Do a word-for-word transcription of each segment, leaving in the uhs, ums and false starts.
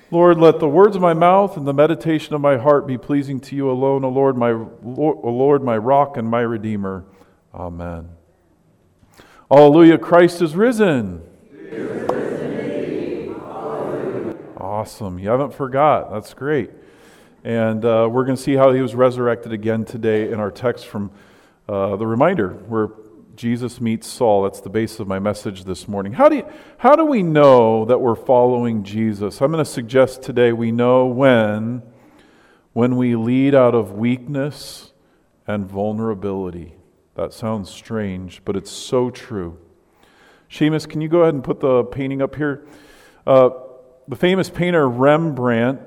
Lord, let the words of my mouth and the meditation of my heart be pleasing to you alone, O Lord, my O Lord, my rock and my redeemer. Amen. Hallelujah, Christ is risen. He is risen indeed. Hallelujah. Awesome. You haven't forgot. That's great. And uh, we're going to see how he was resurrected again today in our text from uh, the reminder where Jesus meets Saul. That's the basis of my message this morning. How do you, how do we know that we're following Jesus? I'm going to suggest today we know when, when we lead out of weakness and vulnerability. That sounds strange, but it's so true. Seamus, can you go ahead and put the painting up here? Uh, the famous painter Rembrandt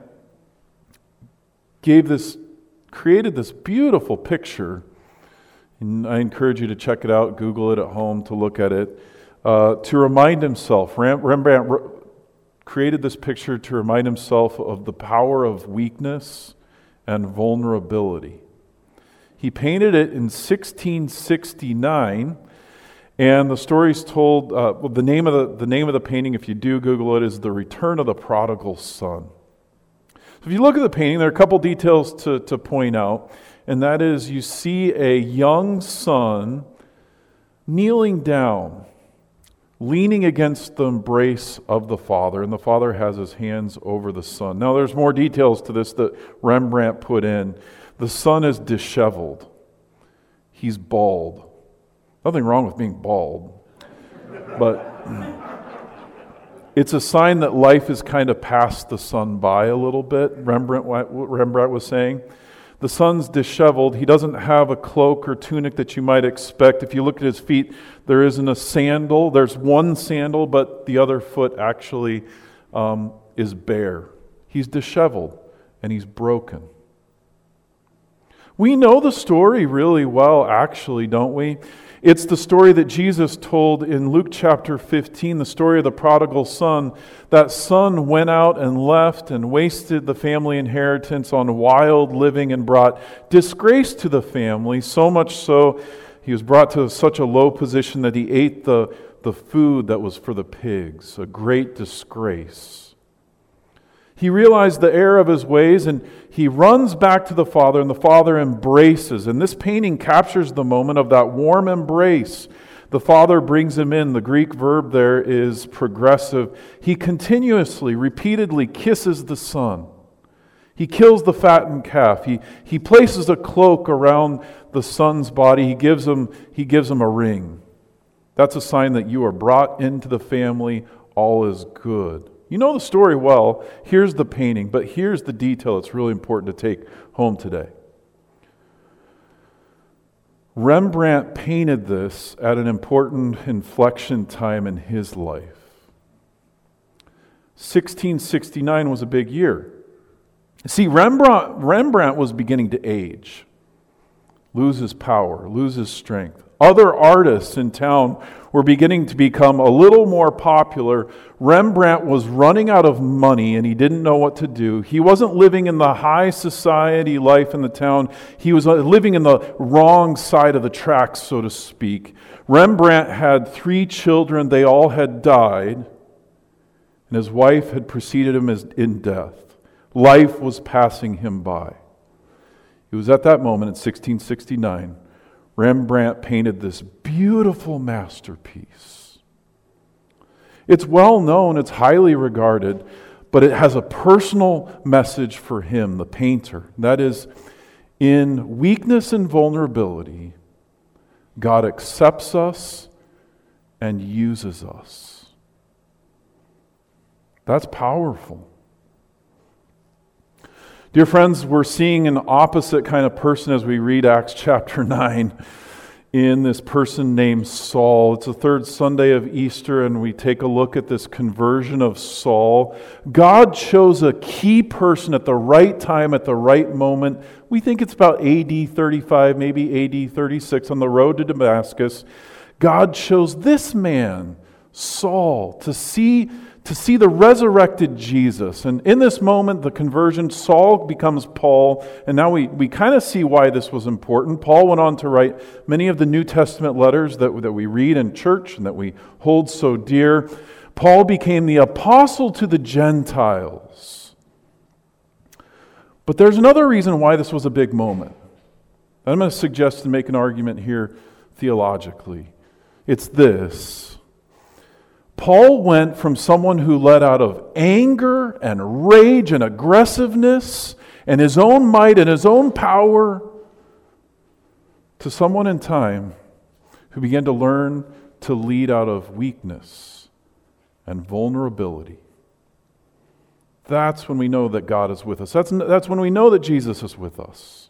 gave this, created this beautiful picture. And I encourage you to check it out, Google it at home to look at it, uh, to remind himself. Rembrandt re- created this picture to remind himself of the power of weakness and vulnerability. He painted it in sixteen sixty-nine, and the story's told, uh, well, the name of the, the name of the painting, if you do Google it, is The Return of the Prodigal Son. So if you look at the painting, there are a couple details to, to point out. And that is, you see a young son kneeling down, leaning against the embrace of the father, and the father has his hands over the son. Now, there's more details to this that Rembrandt put in. The son is disheveled. He's bald. Nothing wrong with being bald, but it's a sign that life has kind of passed the son by a little bit, Rembrandt, Rembrandt was saying. The son's disheveled. He doesn't have a cloak or tunic that you might expect. If you look at his feet, there isn't a sandal. There's one sandal, but the other foot actually um, is bare. He's disheveled and he's broken. We know the story really well, actually, don't we? It's the story that Jesus told in Luke chapter fifteen, the story of the prodigal son. That son went out and left and wasted the family inheritance on wild living and brought disgrace to the family, so much so he was brought to such a low position that he ate the, the food that was for the pigs, a great disgrace. He realized the error of his ways and he runs back to the Father, and the Father embraces. And this painting captures the moment of that warm embrace. The Father brings him in. The Greek verb there is progressive. He continuously, repeatedly kisses the Son. He kills the fattened calf. He, he places a cloak around the Son's body. He gives him, he gives him a ring. That's a sign that you are brought into the family. All is good. You know the story well. Here's the painting, but here's the detail that's really important to take home today. Rembrandt painted this at an important inflection time in his life. sixteen sixty-nine was a big year. See, Rembrandt, Rembrandt was beginning to age, lose his power, lose his strength. Other artists in town were beginning to become a little more popular. Rembrandt was running out of money and he didn't know what to do. He wasn't living in the high society life in the town. He was living in the wrong side of the tracks, so to speak. Rembrandt had three children. They all had died, and his wife had preceded him in death. Life was passing him by. It was at that moment in sixteen sixty-nine Rembrandt painted this beautiful masterpiece. It's well known, it's highly regarded, but it has a personal message for him, the painter. That is, in weakness and vulnerability, God accepts us and uses us. That's powerful. Dear friends, we're seeing an opposite kind of person as we read Acts chapter nine in this person named Saul. It's the third Sunday of Easter, and we take a look at this conversion of Saul. God chose a key person at the right time, at the right moment. We think it's about A D thirty-five, maybe A D thirty-six, on the road to Damascus. God chose this man, Saul, to see to see the resurrected Jesus. And in this moment, the conversion, Saul becomes Paul. And now we, we kind of see why this was important. Paul went on to write many of the New Testament letters that, that we read in church and that we hold so dear. Paul became the apostle to the Gentiles. But there's another reason why this was a big moment. I'm going to suggest and make an argument here theologically. It's this. Paul went from someone who led out of anger and rage and aggressiveness and his own might and his own power to someone in time who began to learn to lead out of weakness and vulnerability. That's when we know that God is with us. That's, that's when we know that Jesus is with us.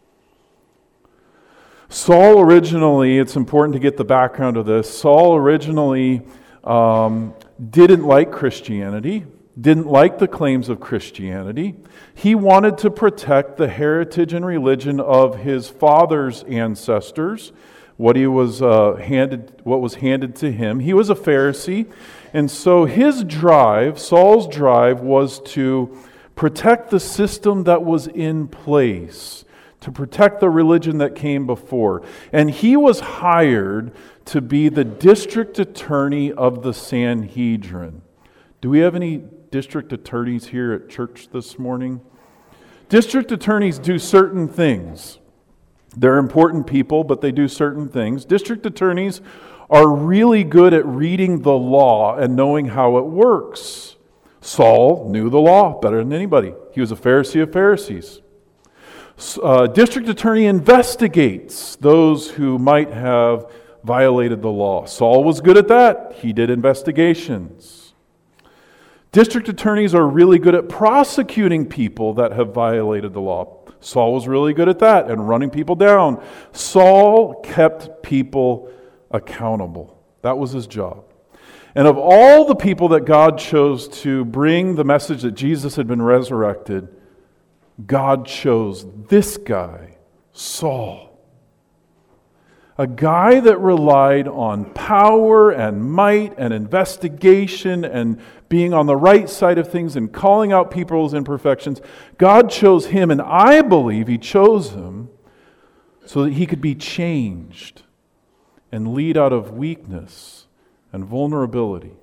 Saul originally, it's important to get the background of this, Saul originally um, didn't like Christianity, didn't like the claims of Christianity. He wanted to protect the heritage and religion of his father's ancestors, what he was uh, handed, what was handed to him. He was a Pharisee, and so his drive, Saul's drive, was to protect the system that was in place, to protect the religion that came before. And he was hired to be the district attorney of the Sanhedrin. Do we have any district attorneys here at church this morning? District attorneys do certain things. They're important people, but they do certain things. District attorneys are really good at reading the law and knowing how it works. Saul knew the law better than anybody. He was a Pharisee of Pharisees. Uh, district attorney investigates those who might have violated the law. Saul was good at that. He did investigations. District attorneys are really good at prosecuting people that have violated the law. Saul was really good at that and running people down. Saul kept people accountable. That was his job. And of all the people that God chose to bring the message that Jesus had been resurrected, God chose this guy, Saul. A guy that relied on power and might and investigation and being on the right side of things and calling out people's imperfections. God chose him, and I believe he chose him so that he could be changed and lead out of weakness and vulnerability.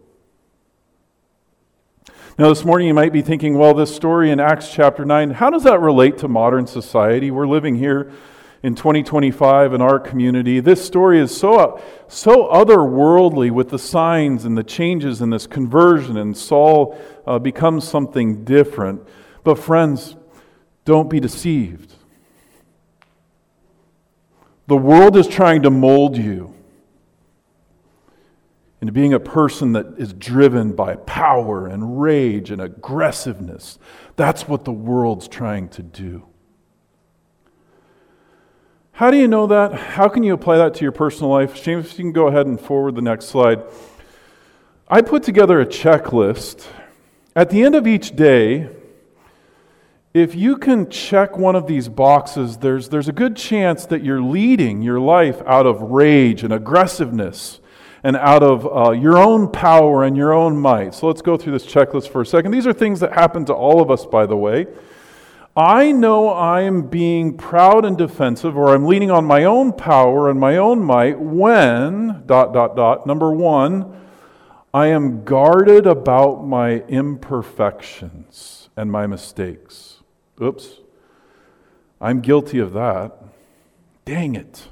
Now, this morning you might be thinking, well, this story in Acts chapter nine, how does that relate to modern society? We're living here in twenty twenty-five in our community. This story is so, so otherworldly with the signs and the changes and this conversion, and Saul uh, becomes something different. But friends, don't be deceived. The world is trying to mold you into being a person that is driven by power and rage and aggressiveness. That's what the world's trying to do. How do you know that? How can you apply that to your personal life? James, if you can go ahead and forward the next slide. I put together a checklist. At the end of each day, if you can check one of these boxes, there's, there's a good chance that you're leading your life out of rage and aggressiveness and out of uh, your own power and your own might. So let's go through this checklist for a second. These are things that happen to all of us, by the way. I know I'm being proud and defensive, or I'm leaning on my own power and my own might when, dot, dot, dot, number one, I am guarded about my imperfections and my mistakes. Oops. I'm guilty of that. Dang it.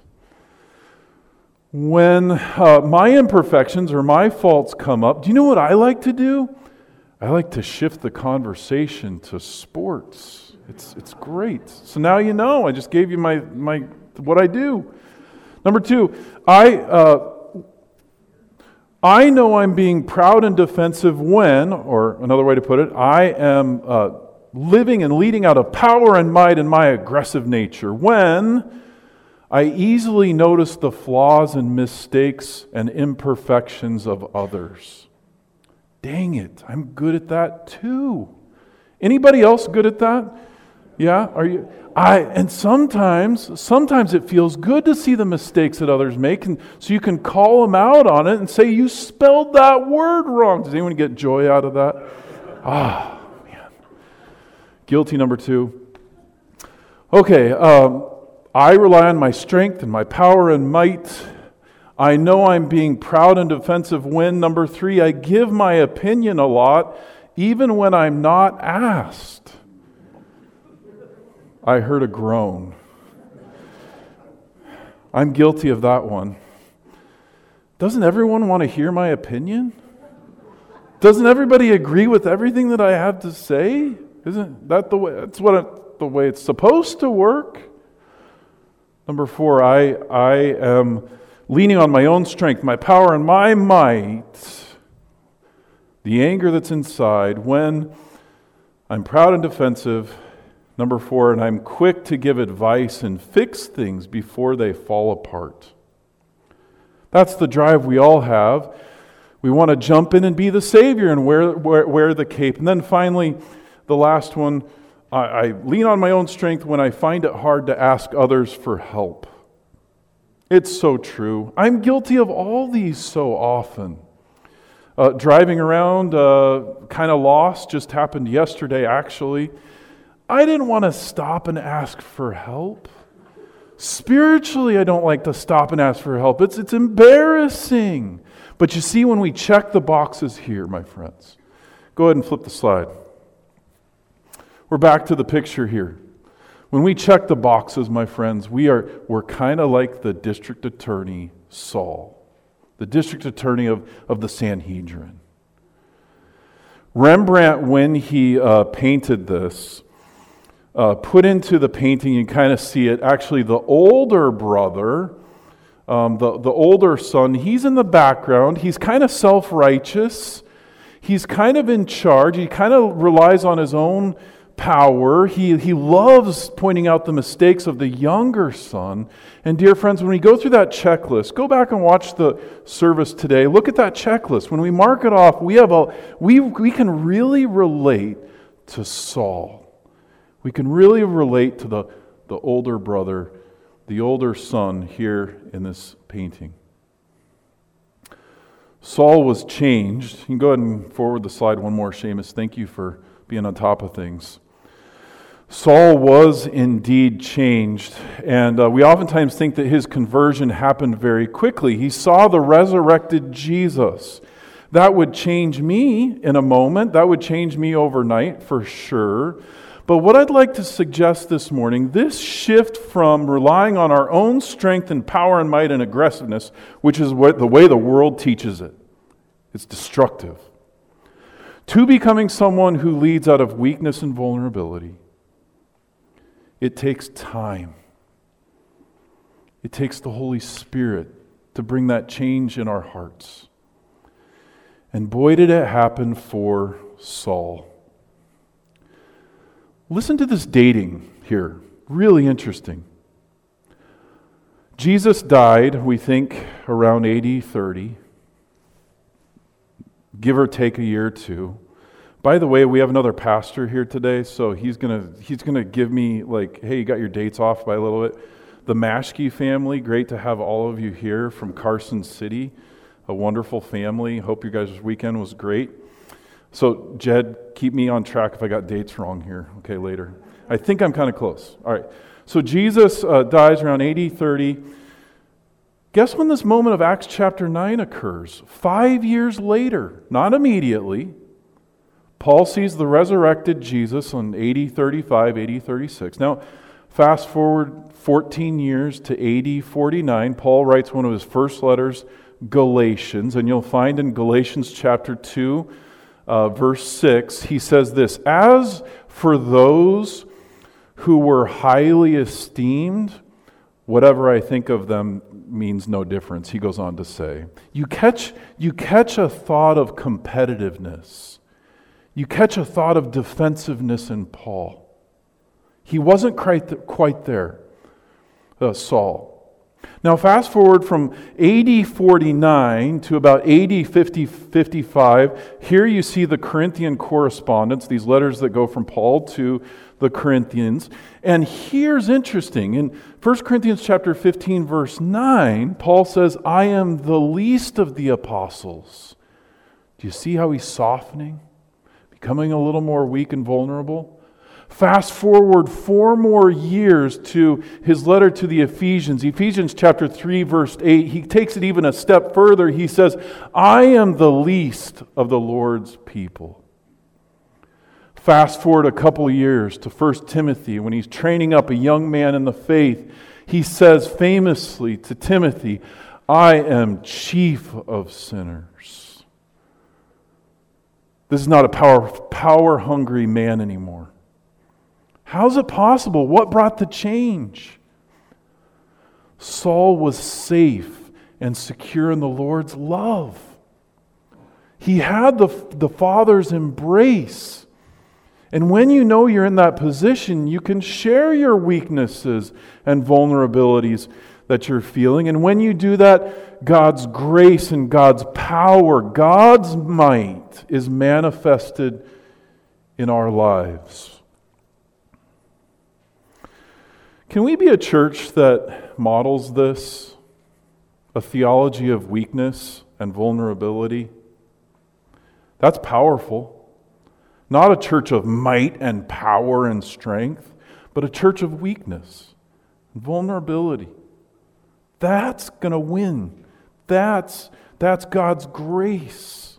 When uh, my imperfections or my faults come up, do you know what I like to do? I like to shift the conversation to sports. It's it's great. So now you know. I just gave you my my what I do. Number two, I uh, I know I'm being proud and defensive when, or another way to put it, I am uh, living and leading out of power and might in my aggressive nature. When I easily notice the flaws and mistakes and imperfections of others. Dang it, I'm good at that too. Anybody else good at that? Yeah, are you? I and sometimes, sometimes it feels good to see the mistakes that others make, and so you can call them out on it and say, "You spelled that word wrong." Does anyone get joy out of that? Ah, man. Guilty number two. Okay, um, I rely on my strength and my power and might. I know I'm being proud and defensive when, number three, I give my opinion a lot, even when I'm not asked. I heard a groan. I'm guilty of that one. Doesn't everyone want to hear my opinion? Doesn't everybody agree with everything that I have to say? Isn't that the way? That's what it, the way it's supposed to work. Number four, I I am leaning on my own strength, my power, and my might. The anger that's inside when I'm proud and defensive. Number four, and I'm quick to give advice and fix things before they fall apart. That's the drive we all have. We want to jump in and be the Savior and wear, wear, wear the cape. And then finally, the last one, I, I lean on my own strength when I find it hard to ask others for help. It's so true. I'm guilty of all these so often. Uh, driving around, uh, kind of lost, just happened yesterday actually. I didn't want to stop and ask for help. Spiritually, I don't like to stop and ask for help. It's, it's embarrassing. But you see, when we check the boxes here, my friends, go ahead and flip the slide. We're back to the picture here. When we check the boxes, my friends, we are, we're kind of like the district attorney Saul, the district attorney of, of the Sanhedrin. Rembrandt, when he uh, painted this, Uh, put into the painting, you kind of see it. Actually, the older brother, um, the, the older son, he's in the background. He's kind of self-righteous. He's kind of in charge. He kind of relies on his own power. He, he loves pointing out the mistakes of the younger son. And dear friends, when we go through that checklist, go back and watch the service today. Look at that checklist. When we mark it off, we have a we we can really relate to Saul. We can really relate to the, the older brother, the older son here in this painting. Saul was changed. You can go ahead and forward the slide one more, Seamus. Thank you for being on top of things. Saul was indeed changed, and uh, we oftentimes think that his conversion happened very quickly. He saw the resurrected Jesus. That would change me in a moment. That would change me overnight for sure. But what I'd like to suggest this morning, this shift from relying on our own strength and power and might and aggressiveness, which is what the way the world teaches it, it's destructive, to becoming someone who leads out of weakness and vulnerability. It takes time. It takes the Holy Spirit to bring that change in our hearts. And boy, did it happen for Saul. Listen to this dating here. Really interesting. Jesus died, we think, around A D thirty. Give or take a year or two. By the way, we have another pastor here today, so he's gonna he's gonna give me like, hey, you got your dates off by a little bit. The Mashke family, great to have all of you here from Carson City. A wonderful family. Hope your guys' weekend was great. So, Jed, keep me on track if I got dates wrong here, okay, later. I think I'm kind of close. All right. So, Jesus uh, dies around A D thirty. Guess when this moment of Acts chapter nine occurs? Five years later, not immediately. Paul sees the resurrected Jesus on A D thirty-five, A D thirty-six. Now, fast forward fourteen years to A D forty-nine. Paul writes one of his first letters, Galatians, and you'll find in Galatians chapter two, Uh, verse six, he says this, "As for those who were highly esteemed, whatever I think of them means no difference," he goes on to say. You catch, you catch a thought of competitiveness. You catch a thought of defensiveness in Paul. He wasn't quite, quite there, uh, Saul. Now fast forward from A D forty-nine to about A D fifty, fifty-five. Here you see the Corinthian correspondence, these letters that go from Paul to the Corinthians. And here's interesting. In First Corinthians chapter fifteen, verse nine, Paul says, "I am the least of the apostles." Do you see how he's softening? Becoming a little more weak and vulnerable? Fast forward four more years to his letter to the Ephesians. Ephesians chapter three, verse eight. He takes it even a step further. He says, "I am the least of the Lord's people." Fast forward a couple of years to First Timothy, when he's training up a young man in the faith, he says famously to Timothy, I am chief of sinners. This is not a power, power-hungry man anymore. How is it possible? What brought the change? Saul was safe and secure in the Lord's love. He had the, the Father's embrace. And when you know you're in that position, you can share your weaknesses and vulnerabilities that you're feeling. And when you do that, God's grace and God's power, God's might is manifested in our lives. Can we be a church that models this? A theology of weakness and vulnerability? That's powerful. Not a church of might and power and strength, but a church of weakness and vulnerability. That's going to win. That's, that's God's grace.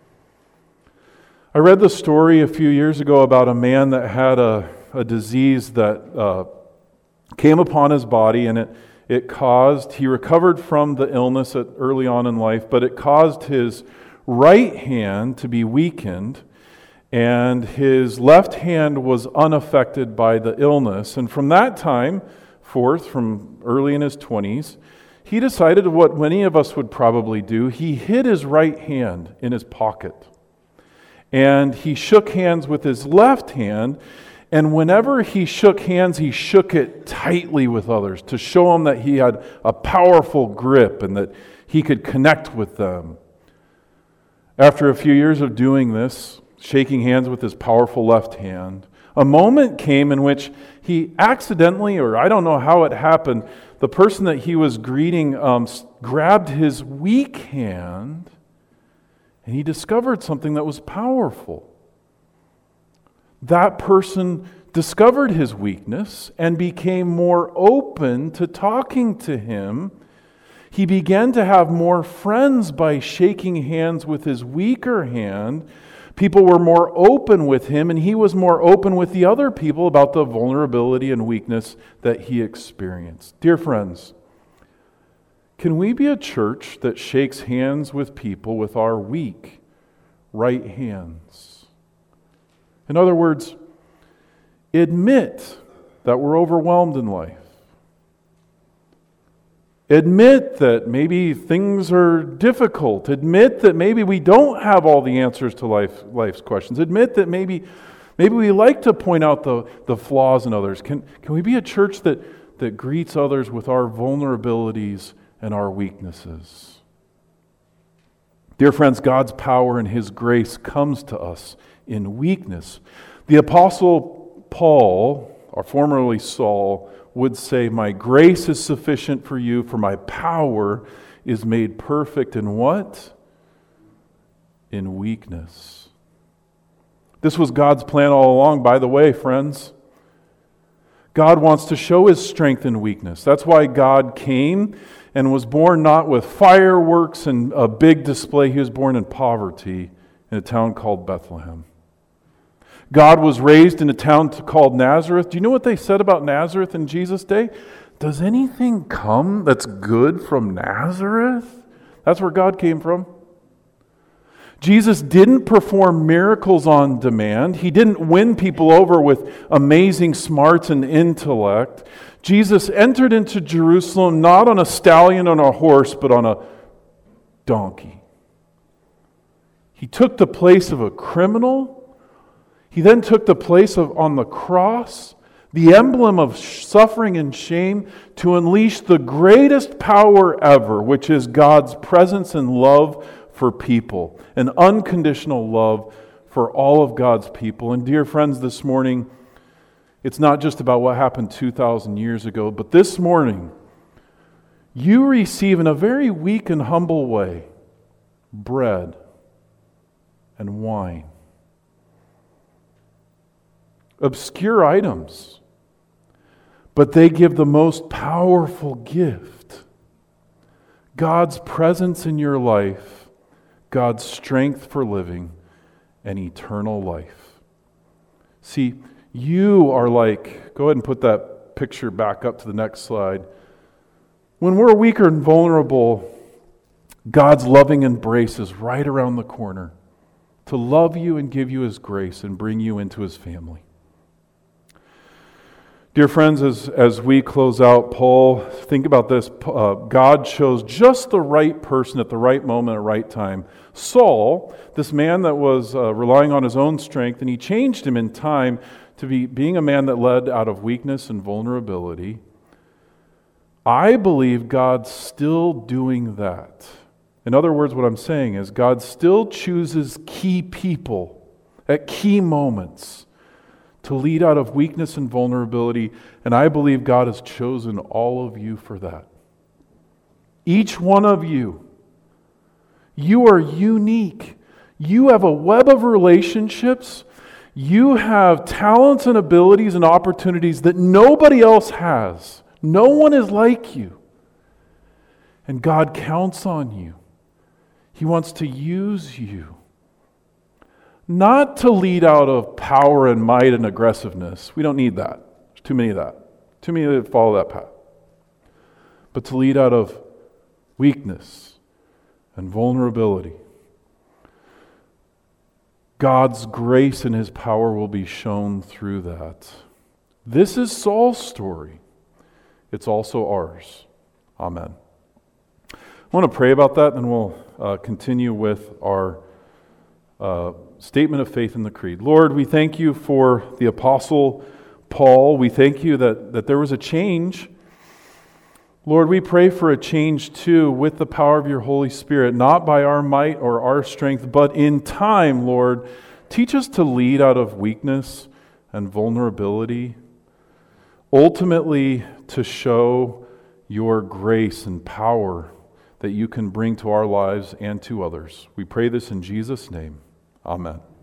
I read the story a few years ago about a man that had a, a disease that uh, came upon his body, and it, it caused, he recovered from the illness at, early on in life, but it caused his right hand to be weakened, and his left hand was unaffected by the illness. And from that time forth, from early in his twenties, he decided what many of us would probably do. He hid his right hand in his pocket. And he shook hands with his left hand, and whenever he shook hands, he shook it tightly with others to show them that he had a powerful grip and that he could connect with them. After a few years of doing this, shaking hands with his powerful left hand, a moment came in which he accidentally, or I don't know how it happened, the person that he was greeting um, grabbed his weak hand, and he discovered something that was powerful. That person discovered his weakness and became more open to talking to him. He began to have more friends by shaking hands with his weaker hand. People were more open with him, and he was more open with the other people about the vulnerability and weakness that he experienced. Dear friends, can we be a church that shakes hands with people with our weak right hands? In other words, admit that we're overwhelmed in life. Admit that maybe things are difficult. Admit that maybe we don't have all the answers to life, life's questions. Admit that maybe, maybe we like to point out the, the flaws in others. Can, can we be a church that, that greets others with our vulnerabilities and our weaknesses? Dear friends, God's power and His grace comes to us in weakness. The Apostle Paul, or formerly Saul, would say, my grace is sufficient for you, for my power is made perfect in what? In weakness. This was God's plan all along, by the way, friends. God wants to show His strength in weakness. That's why God came and was born not with fireworks and a big display. He was born in poverty in a town called Bethlehem. God was raised in a town called Nazareth. Do you know what they said about Nazareth in Jesus' day? Does anything come that's good from Nazareth? That's where God came from. Jesus didn't perform miracles on demand. He didn't win people over with amazing smarts and intellect. Jesus entered into Jerusalem not on a stallion on a horse, but on a donkey. He took the place of a criminal. He then took the place of, on the cross, the emblem of suffering and shame, to unleash the greatest power ever, which is God's presence and love for people, an unconditional love for all of God's people. And dear friends, this morning, it's not just about what happened two thousand years ago, but this morning, you receive in a very weak and humble way bread and wine. Obscure items, but they give the most powerful gift. God's presence in your life, God's strength for living, and eternal life. See, you are like, go ahead and put that picture back up to the next slide. When we're weaker and vulnerable, God's loving embrace is right around the corner to love you and give you His grace and bring you into His family. Dear friends, as, as we close out, Paul, think about this. Uh, God chose just the right person at the right moment, at the right time. Saul, this man that was uh, relying on his own strength, and he changed him in time to be being a man that led out of weakness and vulnerability. I believe God's still doing that. In other words, what I'm saying is God still chooses key people at key moments to lead out of weakness and vulnerability, and I believe God has chosen all of you for that. Each one of you. You are unique. You have a web of relationships. You have talents and abilities and opportunities that nobody else has. No one is like you. And God counts on you. He wants to use you. Not to lead out of power and might and aggressiveness. We don't need that. There's too many of that. Too many that follow that path. But to lead out of weakness and vulnerability. God's grace and His power will be shown through that. This is Saul's story. It's also ours. Amen. I want to pray about that, and we'll uh, continue with our uh, statement of faith in the Creed. Lord, we thank you for the Apostle Paul. We thank you that, that there was a change. Lord, we pray for a change too with the power of your Holy Spirit, not by our might or our strength, but in time, Lord. Teach us to lead out of weakness and vulnerability, ultimately to show your grace and power that you can bring to our lives and to others. We pray this in Jesus' name. Amen.